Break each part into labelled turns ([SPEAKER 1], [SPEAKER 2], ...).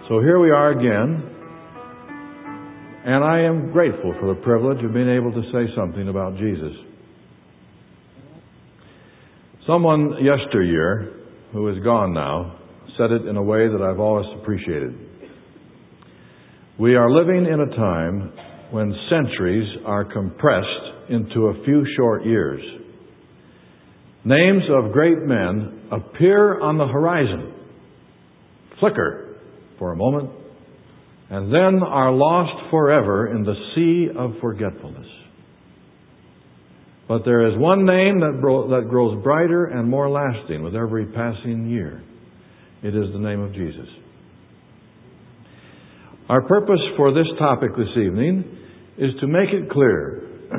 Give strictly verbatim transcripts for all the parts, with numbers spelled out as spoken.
[SPEAKER 1] So here we are again, and I am grateful for the privilege of being able to say something about Jesus. Someone yesteryear, who is gone now, said it in a way that I've always appreciated. We are living in a time when centuries are compressed into a few short years. Names of great men appear on the horizon, flicker for a moment, and then are lost forever in the sea of forgetfulness. But there is one name that, bro- that grows brighter and more lasting with every passing year. It is the name of Jesus. Our purpose for this topic this evening is to make it clear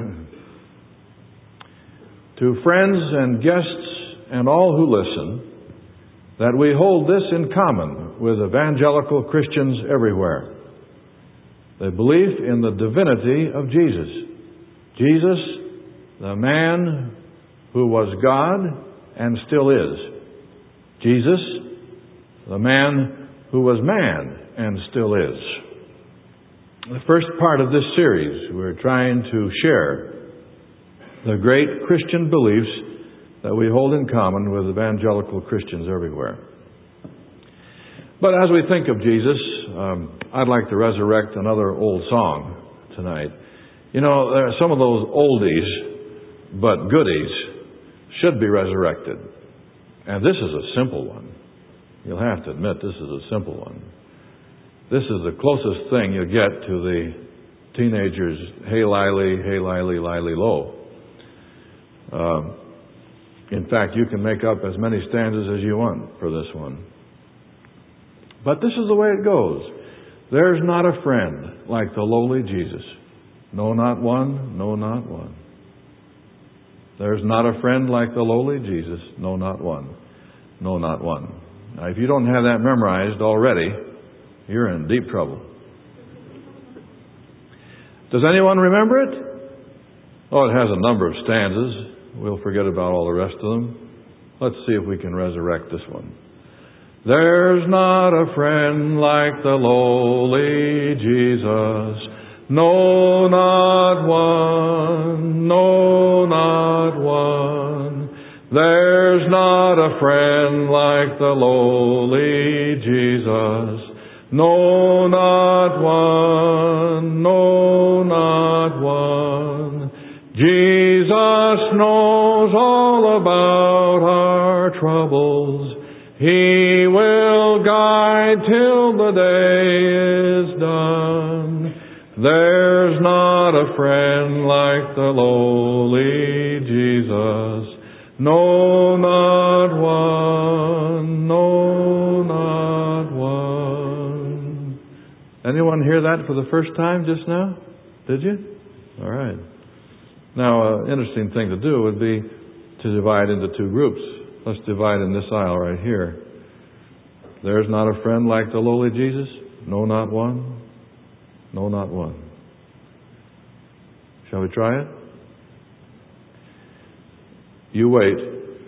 [SPEAKER 1] to friends and guests and all who listen that we hold this in common with evangelical Christians everywhere: the belief in the divinity of Jesus. Jesus, the man who was God and still is. Jesus, the man who was man and still is. The first part of this series, we're trying to share the great Christian beliefs that we hold in common with evangelical Christians everywhere. But as we think of Jesus, um, I'd like to resurrect another old song tonight. You know, there are some of those oldies, but goodies, should be resurrected. And this is a simple one. You'll have to admit this is a simple one. This is the closest thing you get to the teenagers, hey Lily, hey Lily, Lily low. Um, in fact, you can make up as many stanzas as you want for this one. But this is the way it goes. There's not a friend like the lowly Jesus. No, not one. No, not one. There's not a friend like the lowly Jesus. No, not one. No, not one. Now, if you don't have that memorized already, you're in deep trouble. Does anyone remember it? Oh, it has a number of stanzas. We'll forget about all the rest of them. Let's see if we can resurrect this one. There's not a friend like the lowly Jesus. No, not one. No, not one. There's not a friend like the lowly Jesus. No, not one. No, not one. Jesus knows all about our troubles. He will guide till the day is done. There's not a friend like the lowly Jesus. No, not one. No, not one. Anyone hear that for the first time just now? Did you? All right. Now, an interesting thing to do would be to divide into two groups. Let's divide in this aisle right here. There's not a friend like the lowly Jesus. No, not one. No, not one. Shall we try it? You wait.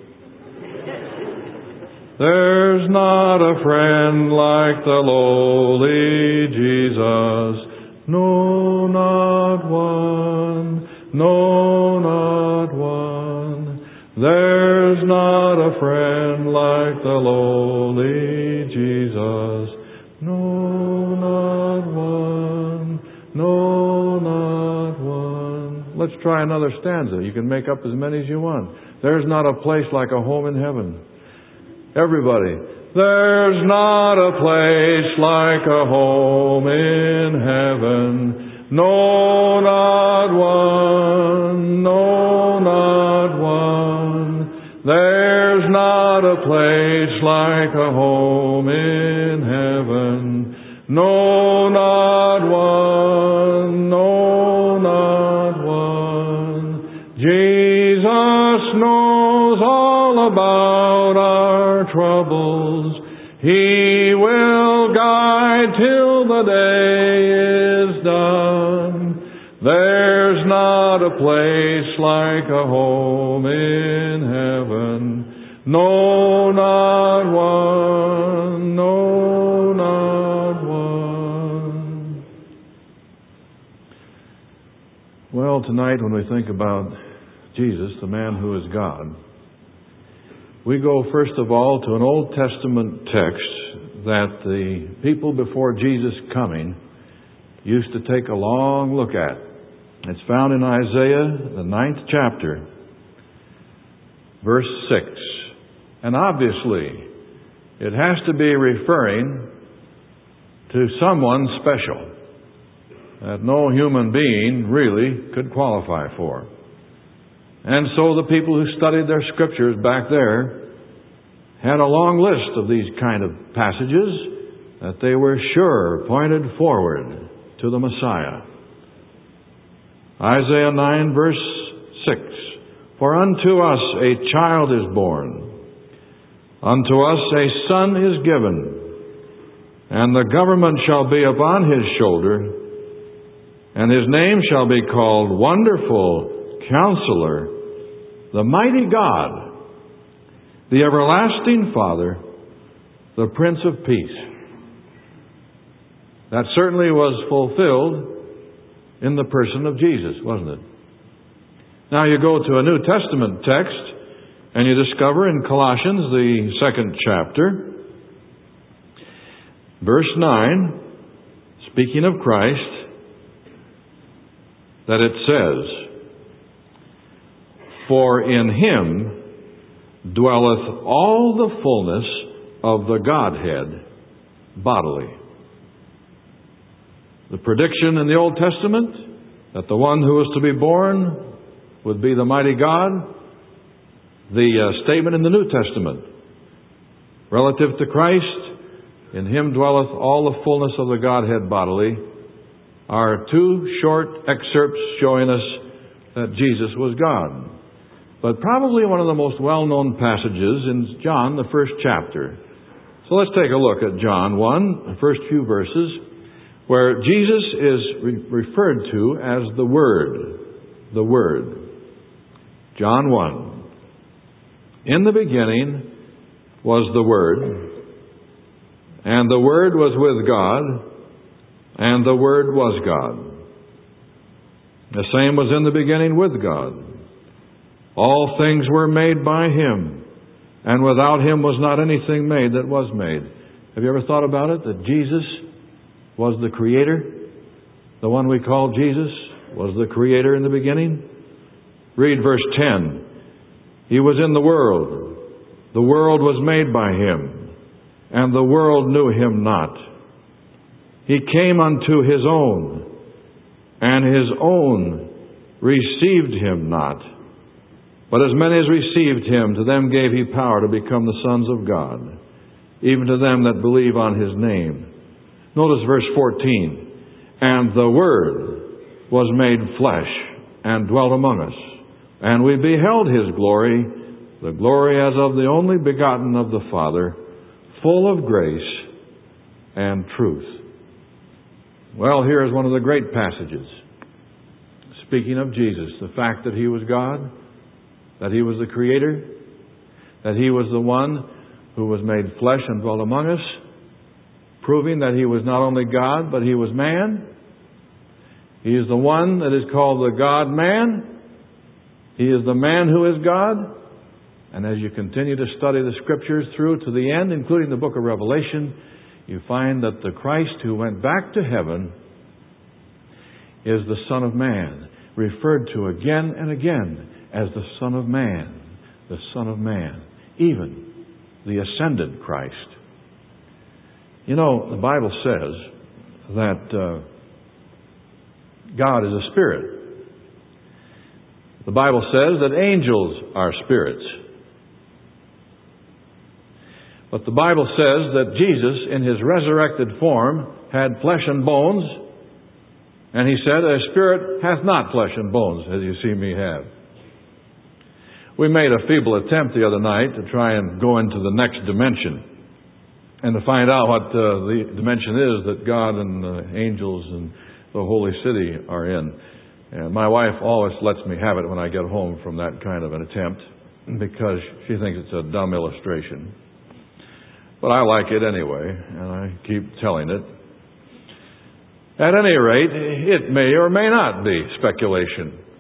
[SPEAKER 1] There's not a friend like the lowly Jesus. No, not one. No, not one. There's not a friend like the lowly Jesus. No, not one. No, not one. Let's try another stanza. You can make up as many as you want. There's not a place like a home in heaven. Everybody. There's not a place like a home in heaven. No, not one. No, not one. There's not a place like a home in heaven. No, not one. No, not one. Jesus knows all about our troubles. He will guide till the day is done. There's not a place like a home in heaven. No, not one. No, not one. know, tonight when we think about Jesus, the man who is God, we go first of all to an Old Testament text that the people before Jesus' coming used to take a long look at. It's found in Isaiah, the ninth chapter, verse six. And obviously, it has to be referring to someone special that no human being really could qualify for. And so the people who studied their scriptures back there had a long list of these kind of passages that they were sure pointed forward to the Messiah. Isaiah nine verse six. For unto us a child is born, unto us a son is given, and the government shall be upon his shoulder, and his name shall be called Wonderful Counselor, the Mighty God, the Everlasting Father, the Prince of Peace. That certainly was fulfilled in the person of Jesus, wasn't it? Now you go to a New Testament text and you discover in Colossians, the second chapter, verse nine, speaking of Christ, that it says, For in him dwelleth all the fullness of the Godhead bodily. The prediction in the Old Testament that the one who was to be born would be the mighty God. The uh, statement in the New Testament relative to Christ, in him dwelleth all the fullness of the Godhead bodily, are two short excerpts showing us that Jesus was God. But probably one of the most well-known passages in John, the first chapter. So let's take a look at John one, the first few verses, where Jesus is re- referred to as the Word. The Word. John one. In the beginning was the Word, and the Word was with God, and the Word was God. The same was in the beginning with God. All things were made by Him, and without Him was not anything made that was made. Have you ever thought about it, that Jesus was the Creator? The one we call Jesus was the Creator in the beginning? Read verse ten. He was in the world. The world was made by Him, and the world knew Him not. He came unto His own, and His own received Him not. But as many as received Him, to them gave He power to become the sons of God, even to them that believe on His name. Notice verse fourteen. And the Word was made flesh, and dwelt among us. And we beheld His glory, the glory as of the only begotten of the Father, full of grace and truth. Well, here is one of the great passages. Speaking of Jesus, the fact that He was God, that He was the Creator, that He was the one who was made flesh and dwelt among us, proving that He was not only God, but He was man. He is the one that is called the God-man. He is the man who is God. And as you continue to study the Scriptures through to the end, including the book of Revelation, you find that the Christ who went back to heaven is the Son of Man, referred to again and again as the Son of Man, the Son of Man, even the ascended Christ. You know, the Bible says that uh, God is a spirit. The Bible says that angels are spirits. But the Bible says that Jesus, in His resurrected form, had flesh and bones. And He said, a spirit hath not flesh and bones, as you see me have. We made a feeble attempt the other night to try and go into the next dimension and to find out what uh, the dimension is that God and the angels and the holy city are in. And my wife always lets me have it when I get home from that kind of an attempt, because she thinks it's a dumb illustration. But I like it anyway, and I keep telling it. At any rate, it may or may not be speculation.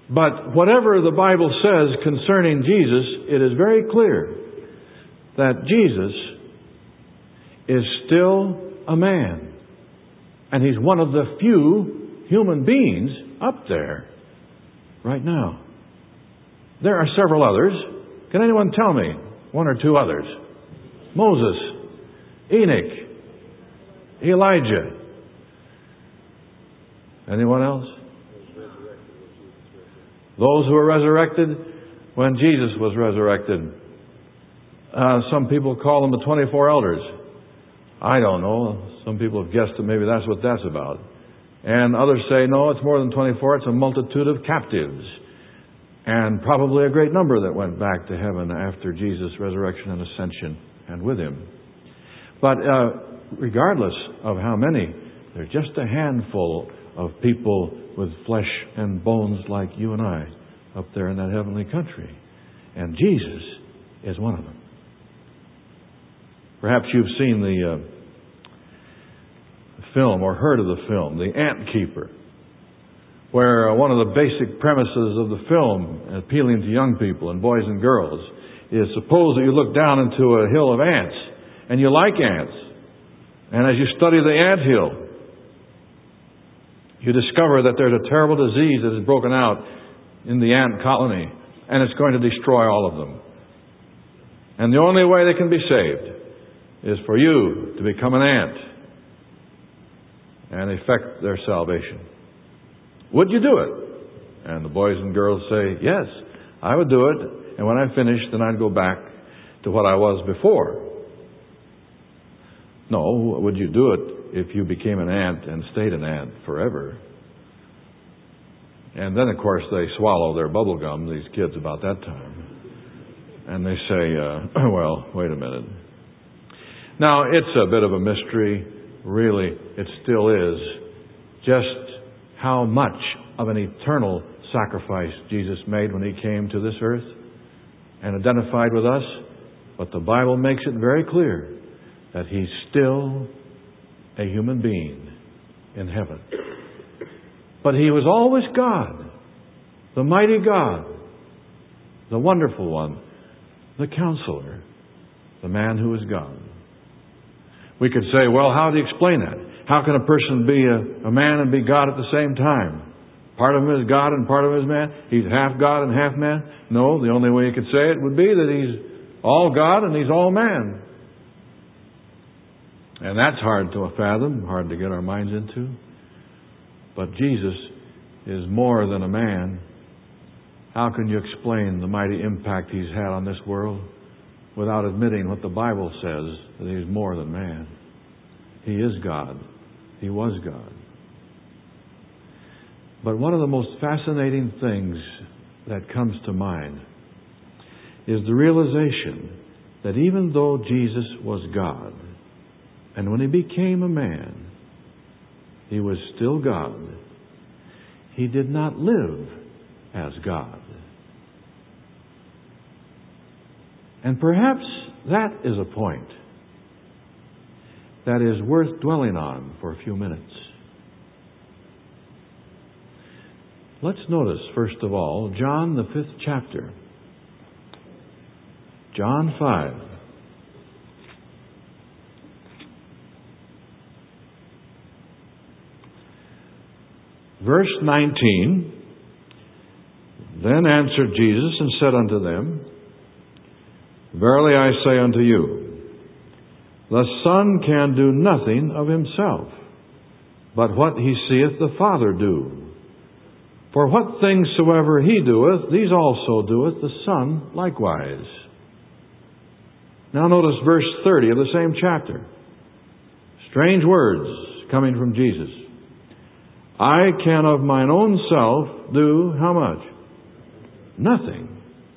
[SPEAKER 1] But whatever the Bible says concerning Jesus, it is very clear that Jesus is still a man. And He's one of the few human beings up there right now. There are several others. Can anyone tell me one or two others? Moses, Enoch, Elijah. Anyone else? Those who were resurrected when Jesus was resurrected. Uh, some people call them the twenty-four elders. I don't know. Some people have guessed that maybe that's what that's about. And others say, no, it's more than twenty-four. It's a multitude of captives. And probably a great number that went back to heaven after Jesus' resurrection and ascension and with Him. But uh, regardless of how many, there's just a handful of people with flesh and bones like you and I up there in that heavenly country. And Jesus is one of them. Perhaps you've seen the uh, film or heard of the film, The Ant Keeper, where uh, one of the basic premises of the film, appealing to young people and boys and girls, is suppose that you look down into a hill of ants and you like ants. And as you study the ant hill, you discover that there's a terrible disease that has broken out in the ant colony, and it's going to destroy all of them. And the only way they can be saved is for you to become an ant and effect their salvation. Would you do it? And the boys and girls say, yes, I would do it. And when I finished, then I'd go back to what I was before. No, would you do it if you became an ant and stayed an ant forever? And then, of course, they swallow their bubble gum, these kids, about that time. And they say, uh, well, wait a minute. Now, it's a bit of a mystery. Really, it still is. Just how much of an eternal sacrifice Jesus made when He came to this earth and identified with us. But the Bible makes it very clear that He's still a human being in heaven. But He was always God, the mighty God, the wonderful one, the Counselor, the man who is God. We could say, well, how do you explain that? How can a person be a, a man and be God at the same time? Part of him is God and part of him is man. He's half God and half man. No, the only way you could say it would be that He's all God and He's all man. And that's hard to fathom, hard to get our minds into. But Jesus is more than a man. How can you explain the mighty impact He's had on this world without admitting what the Bible says, that He's more than man? He is God. He was God. But one of the most fascinating things that comes to mind is the realization that even though Jesus was God, and when He became a man, He was still God, He did not live as God. And perhaps that is a point that is worth dwelling on for a few minutes. Let's notice, first of all, John, the fifth chapter. John five. Verse nineteen. Then answered Jesus and said unto them, Verily I say unto you, the Son can do nothing of Himself, but what He seeth the Father do. For what things soever He doeth, these also doeth the Son likewise. Now notice verse thirty of the same chapter. Strange words coming from Jesus. I can of mine own self do how much? Nothing.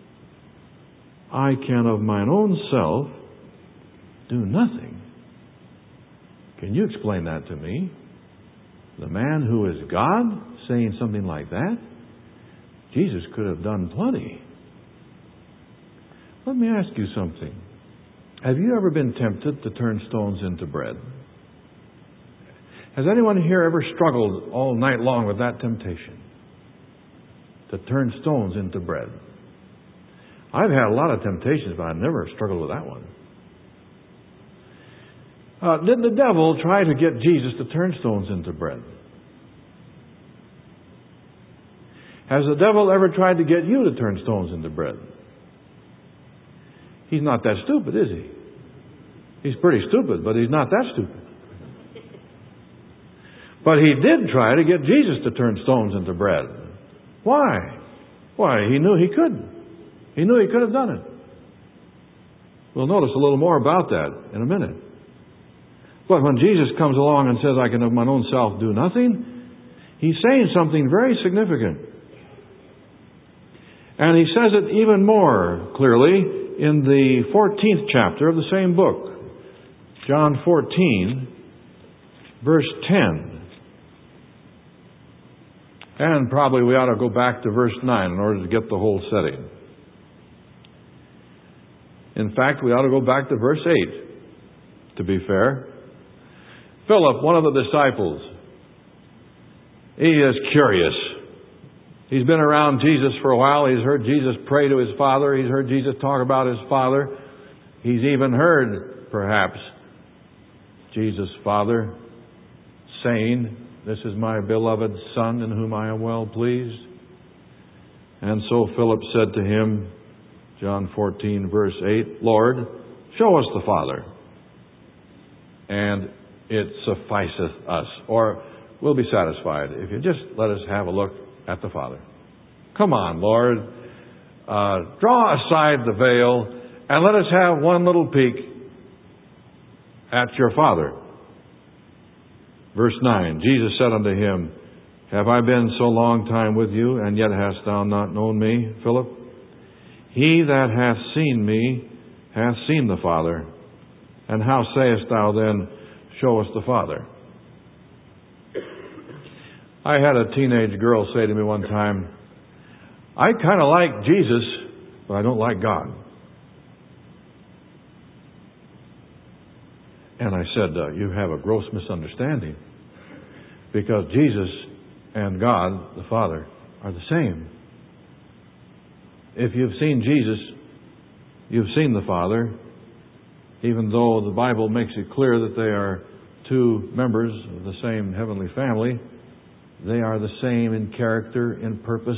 [SPEAKER 1] I can of mine own self do nothing. Can you explain that to me? The man who is God saying something like that? Jesus could have done plenty. Let me ask you something. Have you ever been tempted to turn stones into bread? Has anyone here ever struggled all night long with that temptation? to turn stones into bread. I've had a lot of temptations, but I've never struggled with that one. Uh, did the devil try to get Jesus to turn stones into bread? Has the devil ever tried to get you to turn stones into bread? He's not that stupid, is he? He's pretty stupid, but he's not that stupid. But he did try to get Jesus to turn stones into bread. Why? Why, he knew he could. He knew he could have done it. We'll notice a little more about that in a minute. But when Jesus comes along and says, I can of my own self do nothing, he's saying something very significant. And he says it even more clearly in the fourteenth chapter of the same book. John fourteen, verse ten. And probably we ought to go back to verse nine in order to get the whole setting. In fact, we ought to go back to verse eight, to be fair. Philip, one of the disciples, he is curious. He's been around Jesus for a while. He's heard Jesus pray to his Father. He's heard Jesus talk about his Father. He's even heard, perhaps, Jesus' Father saying, this is my beloved Son in whom I am well pleased. And so Philip said to him, John fourteen, verse eight, Lord, show us the Father, and it sufficeth us. Or we'll be satisfied if you just let us have a look at the Father. Come on, Lord. Uh, draw aside the veil and let us have one little peek at your Father. Verse nine, Jesus said unto him, have I been so long time with you, and yet hast thou not known me, Philip? He that hath seen me hath seen the Father. And how sayest thou then, show us the Father? I had a teenage girl say to me one time, I kind of like Jesus, but I don't like God. And I said, uh, you have a gross misunderstanding, because Jesus and God, the Father, are the same. If you've seen Jesus, you've seen the Father, even though the Bible makes it clear that they are two members of the same heavenly family. They are the same in character, in purpose.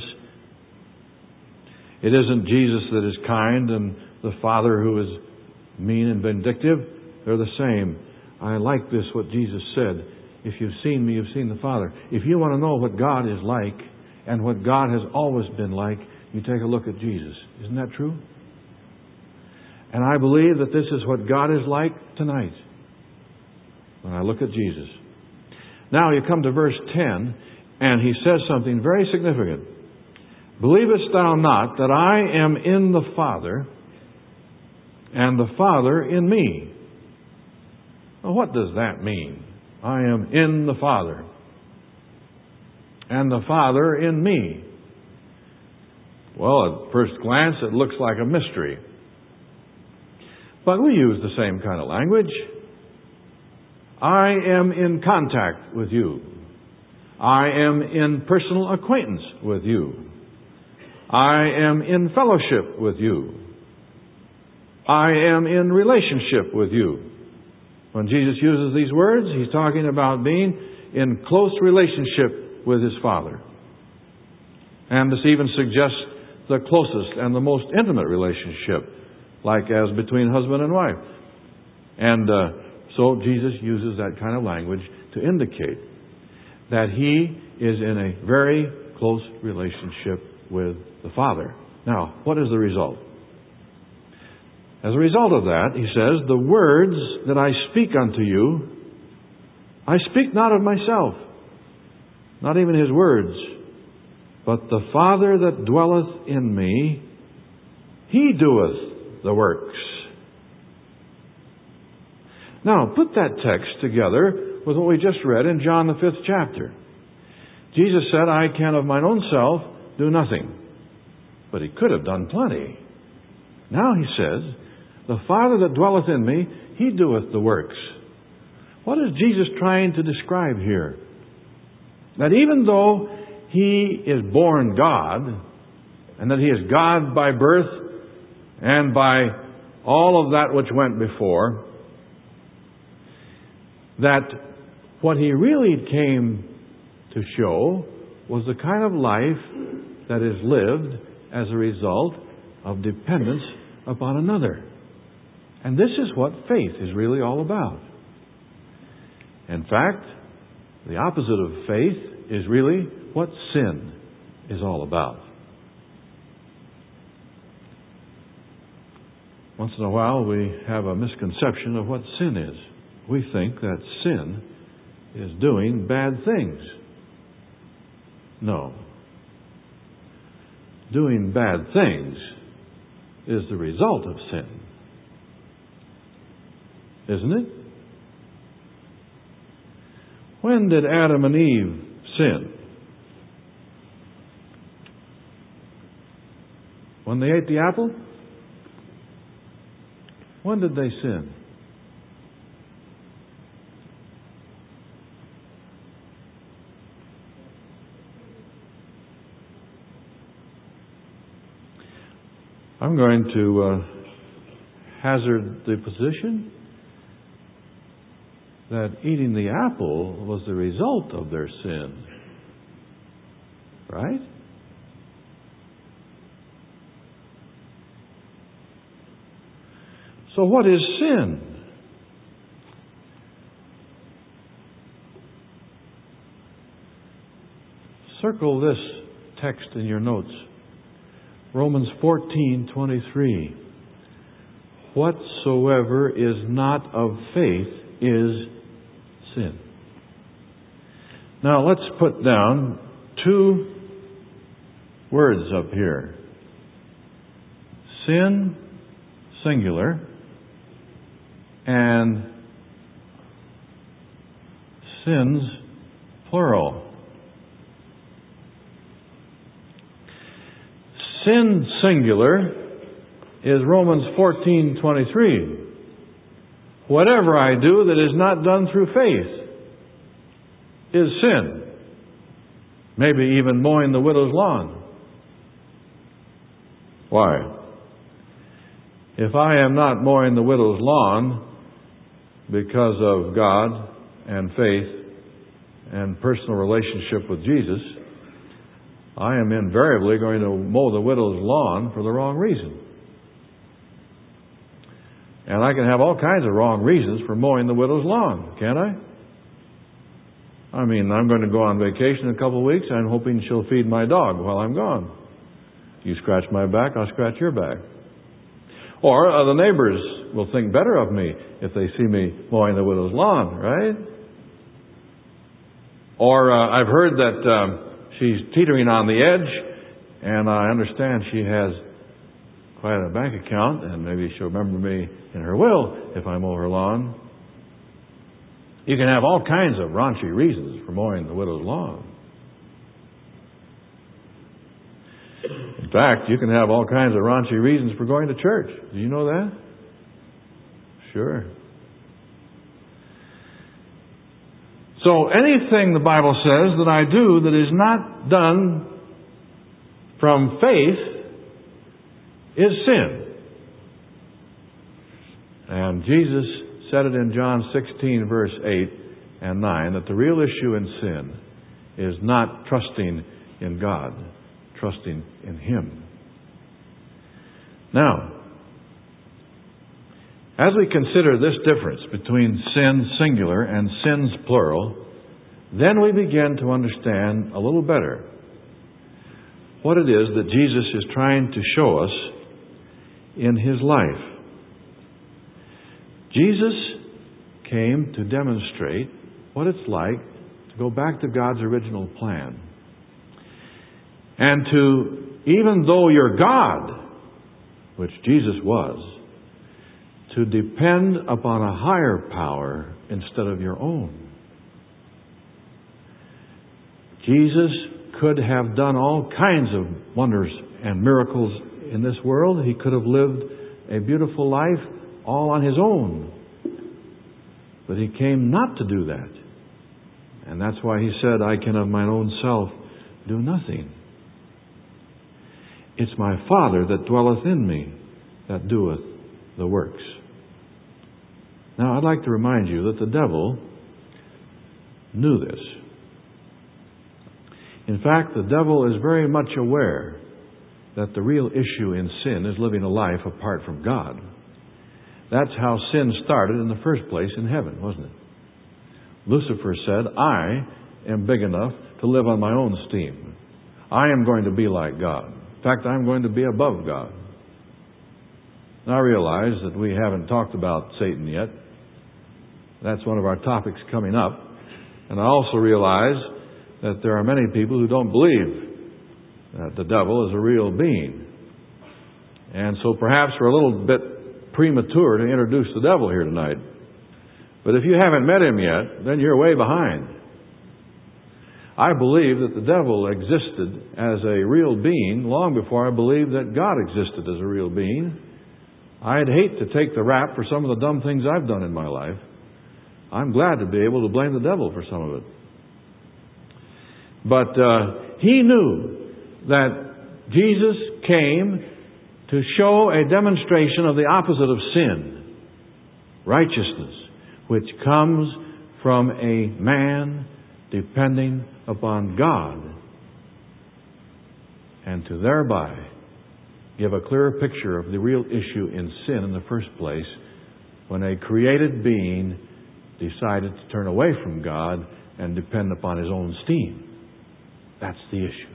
[SPEAKER 1] It isn't Jesus that is kind and the Father who is mean and vindictive. They're the same. I like this, what Jesus said. If you've seen me, you've seen the Father. If you want to know what God is like and what God has always been like, you take a look at Jesus. Isn't that true? And I believe that this is what God is like tonight when I look at Jesus. Now you come to verse ten, and he says something very significant. Believest thou not that I am in the Father, and the Father in me? Well, what does that mean? I am in the Father, and the Father in me. Well, at first glance, it looks like a mystery. But we use the same kind of language. I am in contact with you. I am in personal acquaintance with you. I am in fellowship with you. I am in relationship with you. When Jesus uses these words, he's talking about being in close relationship with his Father. And this even suggests the closest and the most intimate relationship, like as between husband and wife. And uh, so Jesus uses that kind of language to indicate that he is in a very close relationship with the Father. Now, what is the result? As a result of that, he says, the words that I speak unto you, I speak not of myself, not even his words, but the Father that dwelleth in me, he doeth the works. Now, put that text together with what we just read in John the fifth chapter. Jesus said, I can of mine own self do nothing. But he could have done plenty. Now he says, the Father that dwelleth in me, he doeth the works. What is Jesus trying to describe here? That even though He is born God, and that He is God by birth and by all of that which went before, that what He really came to show was the kind of life that is lived as a result of dependence upon another. And this is what faith is really all about. In fact, the opposite of faith is really what sin is all about. Once in a while we have a misconception of what sin is. We think that sin is doing bad things. No. Doing bad things is the result of sin. Isn't it? When did Adam and Eve sin? When they ate the apple? When did they sin? I'm going to uh, hazard the position that eating the apple was the result of their sin. Right? So what is sin? Circle this text in your notes. Romans fourteen twenty-three. Whatsoever is not of faith is sin. Now let's put down two words up here. Sin, singular, and sins, plural. Sin, singular, is Romans fourteen twenty-three. Whatever I do that is not done through faith is sin. Maybe even mowing the widow's lawn. Why? If I am not mowing the widow's lawn because of God and faith and personal relationship with Jesus, I am invariably going to mow the widow's lawn for the wrong reason. And I can have all kinds of wrong reasons for mowing the widow's lawn, can't I? I mean, I'm going to go on vacation in a couple of weeks. I'm hoping she'll feed my dog while I'm gone. You scratch my back, I'll scratch your back. Or uh, the neighbors will think better of me if they see me mowing the widow's lawn, right? Or uh, I've heard that um, she's teetering on the edge, and I understand she has quite a bank account, and maybe she'll remember me in her will if I mow her lawn. You can have all kinds of raunchy reasons for mowing the widow's lawn. In fact, you can have all kinds of raunchy reasons for going to church. Do you know that? Sure. So anything the Bible says that I do that is not done from faith is sin. And Jesus said it in John sixteen, verse eight and nine, that the real issue in sin is not trusting in God, trusting in Him. Now, as we consider this difference between sin singular and sins plural, then we begin to understand a little better what it is that Jesus is trying to show us in His life. Jesus came to demonstrate what it's like to go back to God's original plan. And to, even though you're God, which Jesus was, to depend upon a higher power instead of your own. Jesus could have done all kinds of wonders and miracles in this world. He could have lived a beautiful life all on His own. But He came not to do that. And that's why He said, I can of mine own self do nothing. It's my Father that dwelleth in me that doeth the works. Now, I'd like to remind you that the devil knew this. In fact, the devil is very much aware that the real issue in sin is living a life apart from God. That's how sin started in the first place in heaven, wasn't it? Lucifer said, I am big enough to live on my own steam. I am going to be like God. In fact, I'm going to be above God. Now, I realize that we haven't talked about Satan yet. That's one of our topics coming up. And I also realize that there are many people who don't believe that the devil is a real being. And so perhaps we're a little bit premature to introduce the devil here tonight. But if you haven't met him yet, then you're way behind. I believe that the devil existed as a real being long before I believed that God existed as a real being. I'd hate to take the rap for some of the dumb things I've done in my life. I'm glad to be able to blame the devil for some of it. But uh, he knew that Jesus came to show a demonstration of the opposite of sin, righteousness, which comes from a man depending upon God, and to thereby give a clearer picture of the real issue in sin in the first place, when a created being decided to turn away from God and depend upon his own steam. That's the issue.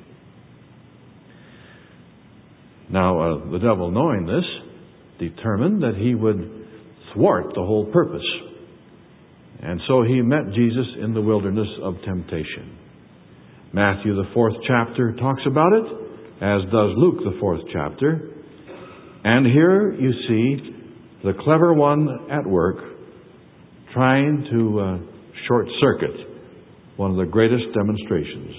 [SPEAKER 1] Now, uh, the devil, knowing this, determined that he would thwart the whole purpose. And so he met Jesus in the wilderness of temptation. Matthew, the fourth chapter, talks about it, as does Luke, the fourth chapter. And here you see the clever one at work trying to uh, short-circuit one of the greatest demonstrations.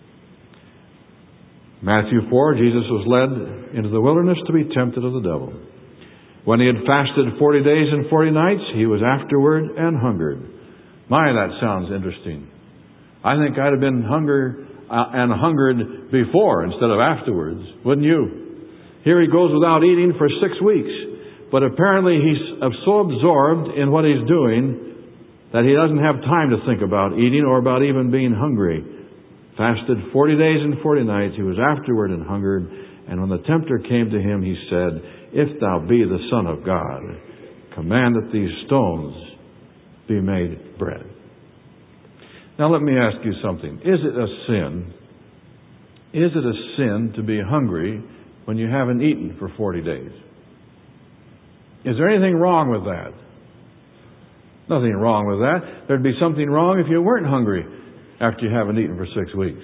[SPEAKER 1] Matthew four, Jesus was led into the wilderness to be tempted of the devil. When he had fasted forty days and forty nights, he was afterward and hungered. My, that sounds interesting. I think I'd have been hunger uh, and hungered before instead of afterwards, wouldn't you? Here he goes without eating for six weeks. But apparently he's so absorbed in what he's doing that he doesn't have time to think about eating or about even being hungry. Fasted forty days and forty nights. He was afterward and hungered. And when the tempter came to him, he said, If thou be the Son of God, command that these stones be made bread. Now let me ask you something. Is it a sin? Is it a sin to be hungry when you haven't eaten for forty days? Is there anything wrong with that? Nothing wrong with that. There'd be something wrong if you weren't hungry after you haven't eaten for six weeks.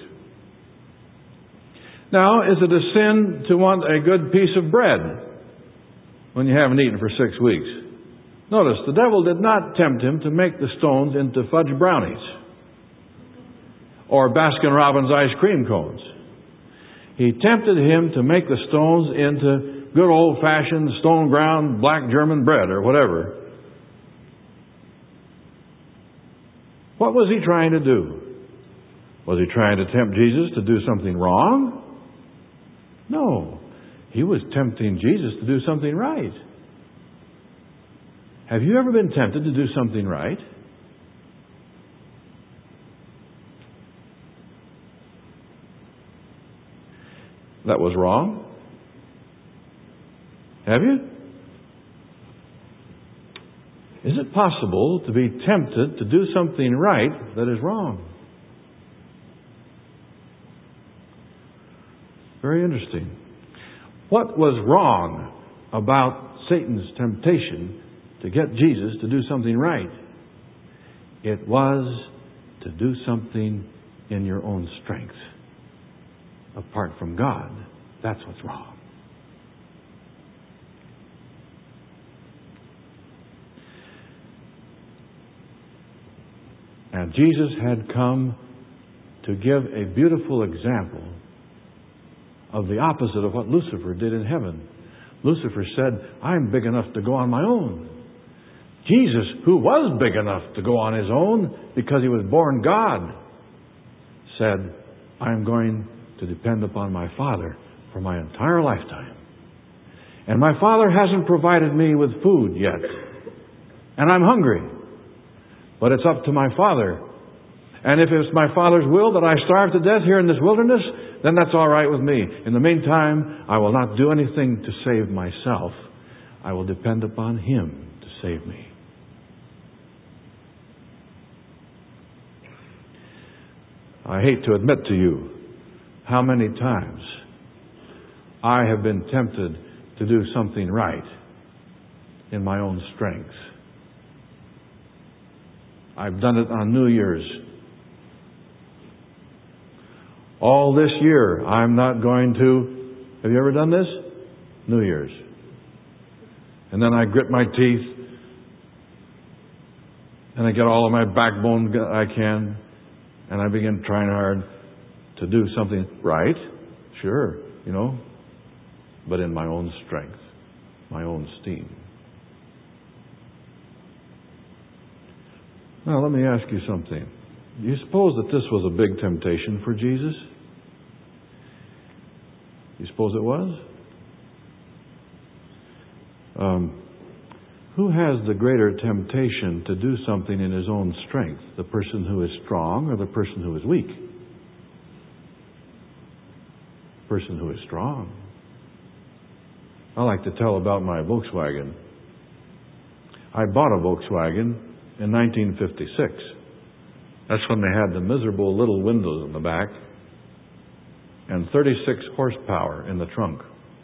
[SPEAKER 1] Now, is it a sin to want a good piece of bread when you haven't eaten for six weeks? Notice, the devil did not tempt him to make the stones into fudge brownies or Baskin-Robbins ice cream cones. He tempted him to make the stones into good old-fashioned stone-ground black German bread or whatever. What was he trying to do? Was he trying to tempt Jesus to do something wrong? No. He was tempting Jesus to do something right. Have you ever been tempted to do something right? That was wrong? Have you? Is it possible to be tempted to do something right that is wrong? Very interesting. What was wrong about Satan's temptation to get Jesus to do something right? It was to do something in your own strength, apart from God. That's what's wrong. And Jesus had come to give a beautiful example of the opposite of what Lucifer did in heaven. Lucifer said, I'm big enough to go on my own. Jesus, who was big enough to go on his own because he was born God, said, I'm going to depend upon my Father for my entire lifetime. And my Father hasn't provided me with food yet. And I'm hungry. But it's up to my Father. And if it's my Father's will that I starve to death here in this wilderness, then that's all right with me. In the meantime, I will not do anything to save myself. I will depend upon Him to save me. I hate to admit to you how many times I have been tempted to do something right in my own strength. I've done it on New Year's. All this year, I'm not going to... Have you ever done this? New Year's. And then I grit my teeth, and I get all of my backbone I can, and I begin trying hard to do something right. Sure, you know, but in my own strength, my own steam. Now, let me ask you something. Do you suppose that this was a big temptation for Jesus? You suppose it was? Um, who has the greater temptation to do something in his own strength? The person who is strong or the person who is weak? The person who is strong. I like to tell about my Volkswagen. I bought a Volkswagen in nineteen fifty-six. That's when they had the miserable little windows in the back and thirty-six horsepower in the trunk.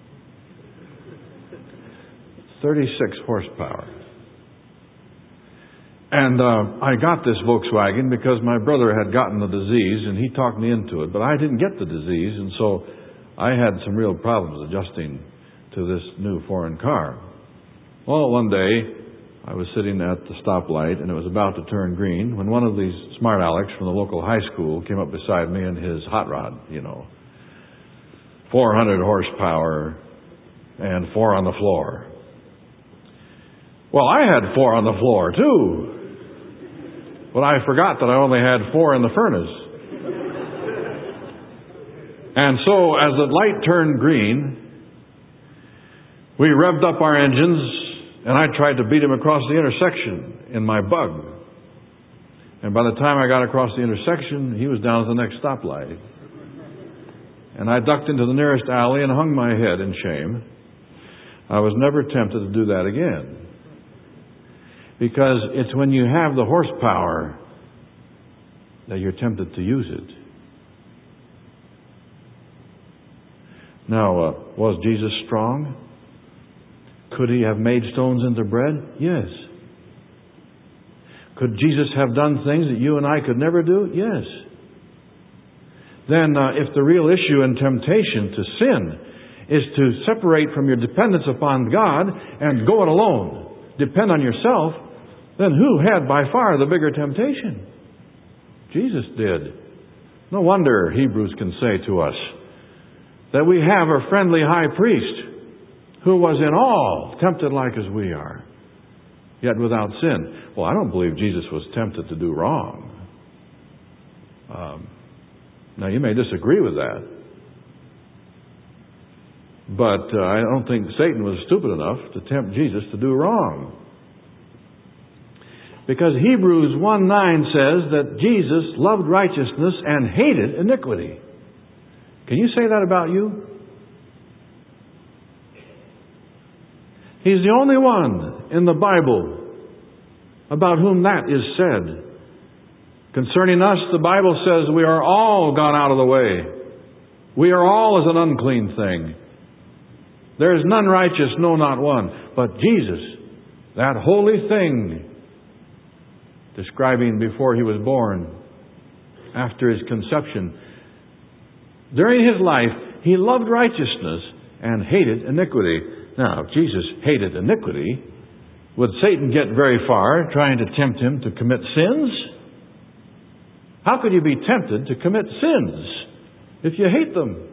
[SPEAKER 1] thirty-six horsepower. And uh, I got this Volkswagen because my brother had gotten the disease and he talked me into it, but I didn't get the disease, and so I had some real problems adjusting to this new foreign car. Well, one day I was sitting at the stoplight and it was about to turn green when one of these smart Alecks from the local high school came up beside me in his hot rod, you know, four hundred horsepower and four on the floor. Well, I had four on the floor too, but I forgot that I only had four in the furnace. And so as the light turned green, we revved up our engines and I tried to beat him across the intersection in my Bug. And by the time I got across the intersection, he was down at the next stoplight. And I ducked into the nearest alley and hung my head in shame. I was never tempted to do that again. Because it's when you have the horsepower that you're tempted to use it. Now, uh, was Jesus strong? Could he have made stones into bread? Yes. Could Jesus have done things that you and I could never do? Yes. Then uh, if the real issue in temptation to sin is to separate from your dependence upon God and go it alone, depend on yourself, then who had by far the bigger temptation? Jesus did. No wonder Hebrews can say to us that we have a friendly high priest who was in all tempted like as we are, yet without sin. Well, I don't believe Jesus was tempted to do wrong. Um, now, you may disagree with that, but uh, I don't think Satan was stupid enough to tempt Jesus to do wrong. Because Hebrews one nine says that Jesus loved righteousness and hated iniquity. Can you say that about you? He's the only one in the Bible about whom that is said. Concerning us, the Bible says we are all gone out of the way. We are all as an unclean thing. There is none righteous, no, not one. But Jesus, that holy thing, describing before he was born, after his conception, during his life, he loved righteousness and hated iniquity. Now, if Jesus hated iniquity, would Satan get very far trying to tempt him to commit sins? How could you be tempted to commit sins if you hate them?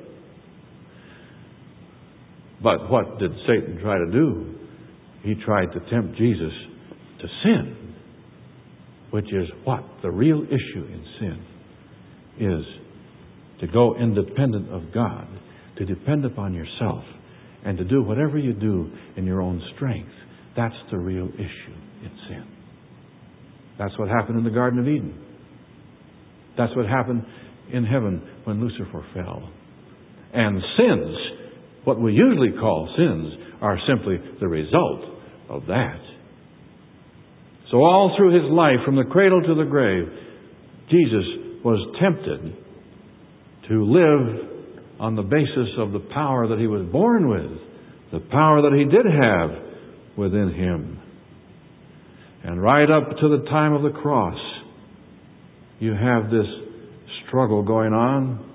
[SPEAKER 1] But what did Satan try to do? He tried to tempt Jesus to sin, which is what? The real issue in sin is to go independent of God, to depend upon yourself, and to do whatever you do in your own strength, that's the real issue in sin. That's what happened in the Garden of Eden. That's what happened in heaven when Lucifer fell. And sins, what we usually call sins, are simply the result of that. So all through His life, from the cradle to the grave, Jesus was tempted to live on the basis of the power that He was born with, the power that He did have within Him. And right up to the time of the cross, you have this struggle going on.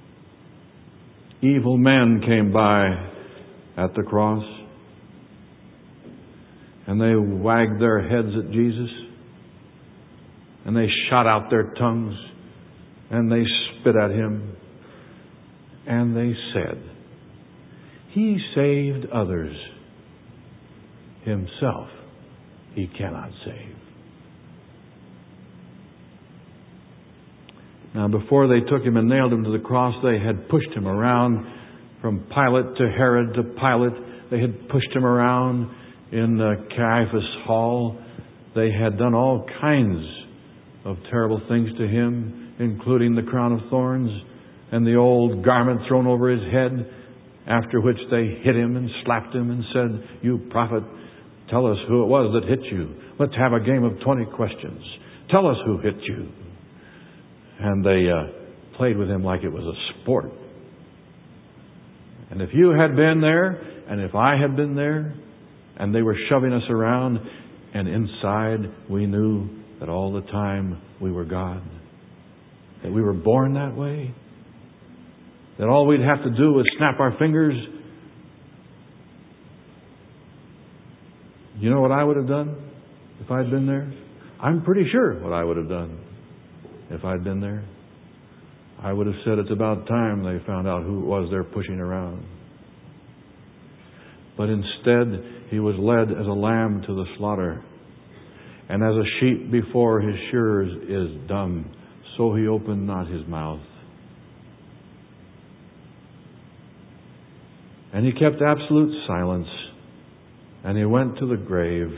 [SPEAKER 1] Evil men came by at the cross, and they wagged their heads at Jesus, and they shot out their tongues, and they spit at Him, and they said, "He saved others. Himself He cannot save." Now, before they took Him and nailed Him to the cross, they had pushed Him around from Pilate to Herod to Pilate. They had pushed Him around in uh, Caiaphas' hall. They had done all kinds of terrible things to Him, including the crown of thorns and the old garment thrown over His head, after which they hit Him and slapped Him and said, "You prophet, tell us who it was that hit you. Let's have a game of twenty questions. Tell us who hit you." And they uh, played with Him like it was a sport. And if you had been there, and if I had been there, and they were shoving us around, and inside we knew that all the time we were God, that we were born that way, that all we'd have to do was snap our fingers. You know what I would have done if I'd been there? I'm pretty sure what I would have done if I'd been there. I would have said it's about time they found out who it was they're pushing around. But instead, He was led as a lamb to the slaughter. And as a sheep before his shearers is dumb, so He opened not His mouth. And He kept absolute silence. And He went to the grave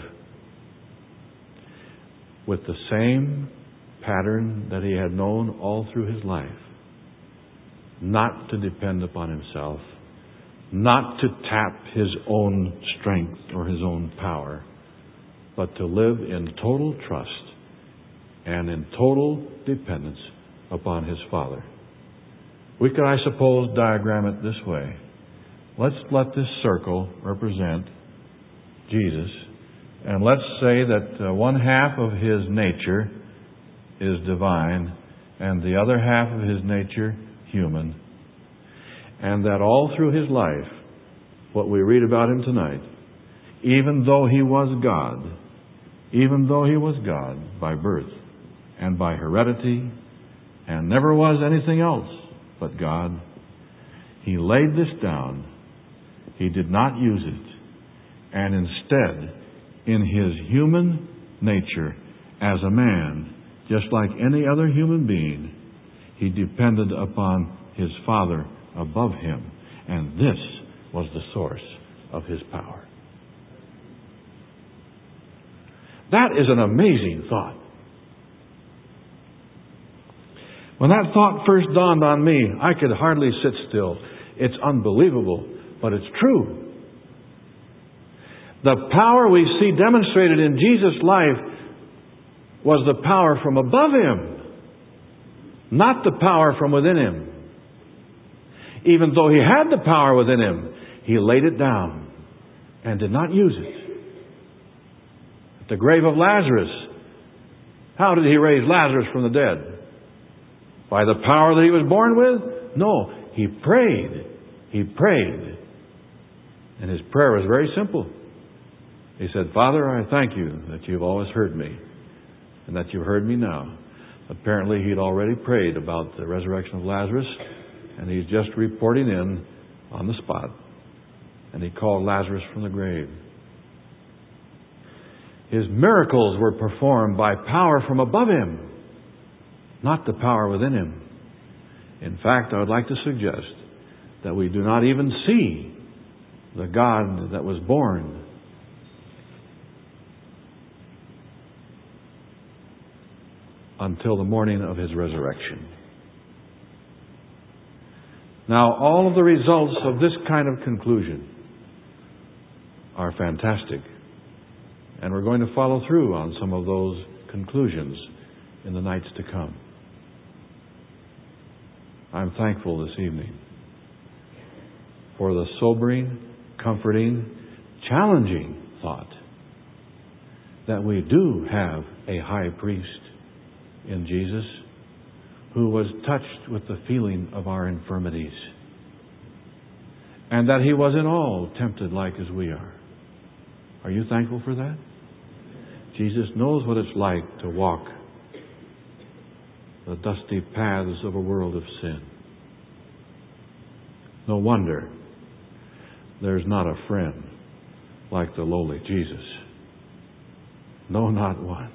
[SPEAKER 1] with the same pattern that He had known all through His life. Not to depend upon Himself. Not to tap His own strength or His own power. But to live in total trust and in total dependence upon His Father. We could, I suppose, diagram it this way. Let's let this circle represent Jesus. And let's say that uh, one half of His nature is divine and the other half of His nature human. And that all through His life, what we read about Him tonight, even though He was God, even though He was God by birth and by heredity and never was anything else but God, He laid this down. He did not use it. And instead, in His human nature as a man, just like any other human being, He depended upon His Father above Him. And this was the source of His power. That is an amazing thought. When that thought first dawned on me, I could hardly sit still. It's unbelievable, but it's true. The power we see demonstrated in Jesus' life was the power from above Him, not the power from within Him. Even though He had the power within Him, He laid it down and did not use it. At the grave of Lazarus, how did He raise Lazarus from the dead? By the power that He was born with? No, He prayed. He prayed. And His prayer was very simple. He said, "Father, I thank You that You've always heard me and that You've heard me now." Apparently, He'd already prayed about the resurrection of Lazarus, and He's just reporting in on the spot. And He called Lazarus from the grave. His miracles were performed by power from above Him, not the power within Him. In fact, I would like to suggest that we do not even see the God that was born until the morning of His resurrection. Now, all of the results of this kind of conclusion are fantastic. And we're going to follow through on some of those conclusions in the nights to come. I'm thankful this evening for the sobering, comforting, challenging thought that we do have a high priest in Jesus who was touched with the feeling of our infirmities, and that He was in all tempted like as we are. Are you thankful for that? Jesus knows what it's like to walk the dusty paths of a world of sin. No wonder there's not a friend like the lowly Jesus. No, not one.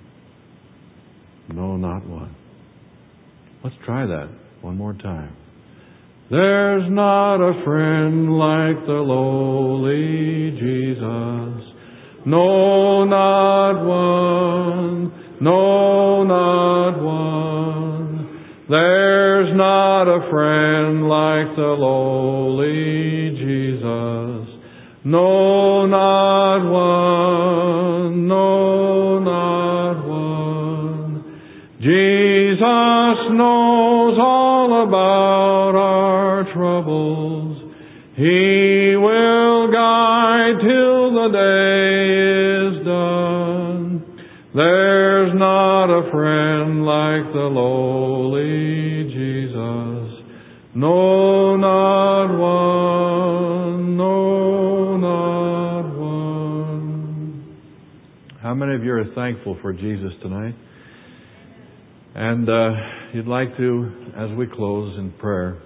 [SPEAKER 1] No, not one. Let's try that one more time. There's not a friend like the lowly Jesus. No, not one. No, not one. There's not a friend like the lowly Jesus. No, not one. No, not one. Jesus knows all about our troubles. He will guide till the day is done. There's not a friend like the lowly Jesus. No, not one. No, not one. How many of you are thankful for Jesus tonight? And uh, you'd like to, as we close in prayer,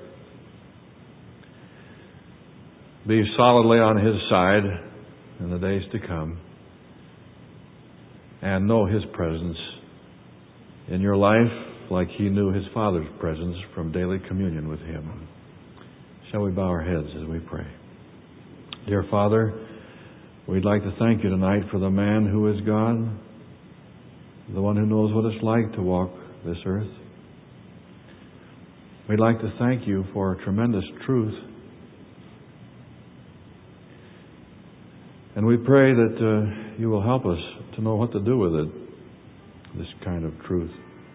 [SPEAKER 1] be solidly on His side in the days to come and know His presence in your life like He knew His Father's presence from daily communion with Him. Shall we bow our heads as we pray? Dear Father, we'd like to thank You tonight for the man who is God, the one who knows what it's like to walk this earth. We'd like to thank You for tremendous truth. And we pray that uh, You will help us to know what to do with it, this kind of truth.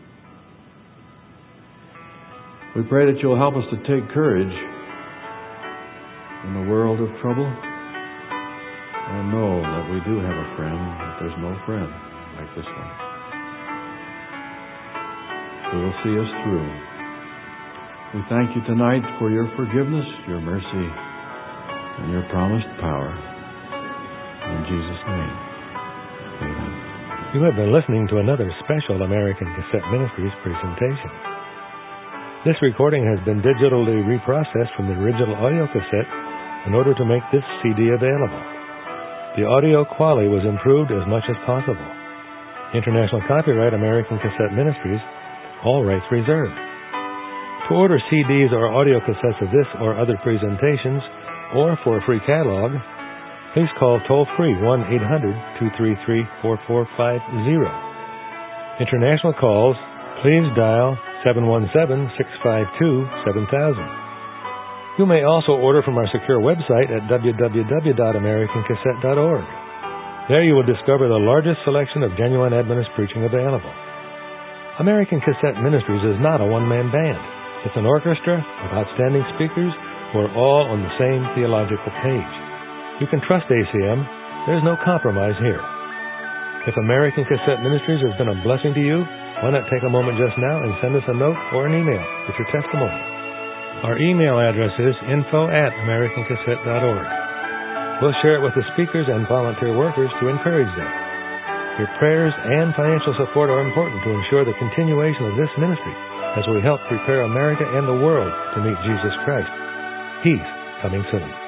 [SPEAKER 1] We pray that You'll help us to take courage in the world of trouble and know that we do have a friend, that there's no friend like this one who will see us through. We thank You tonight for Your forgiveness, Your mercy, and Your promised power. In Jesus' name, amen.
[SPEAKER 2] You have been listening to another special American Cassette Ministries presentation. This recording has been digitally reprocessed from the original audio cassette in order to make this C D available. The audio quality was improved as much as possible. International copyright American Cassette Ministries, all rights reserved. To order C Ds or audio cassettes of this or other presentations, or for a free catalog, please call toll-free one eight hundred two three three four four five zero. International calls, please dial seven one seven six five two seven thousand. You may also order from our secure website at w w w dot american cassette dot org. There you will discover the largest selection of genuine Adventist preaching available. American Cassette Ministries is not a one-man band. It's an orchestra of outstanding speakers who are all on the same theological page. You can trust A C M. There's no compromise here. If American Cassette Ministries has been a blessing to you, why not take a moment just now and send us a note or an email with your testimony. Our email address is info at american cassette dot org. We'll share it with the speakers and volunteer workers to encourage them. Your prayers and financial support are important to ensure the continuation of this ministry as we help prepare America and the world to meet Jesus Christ. He's coming soon.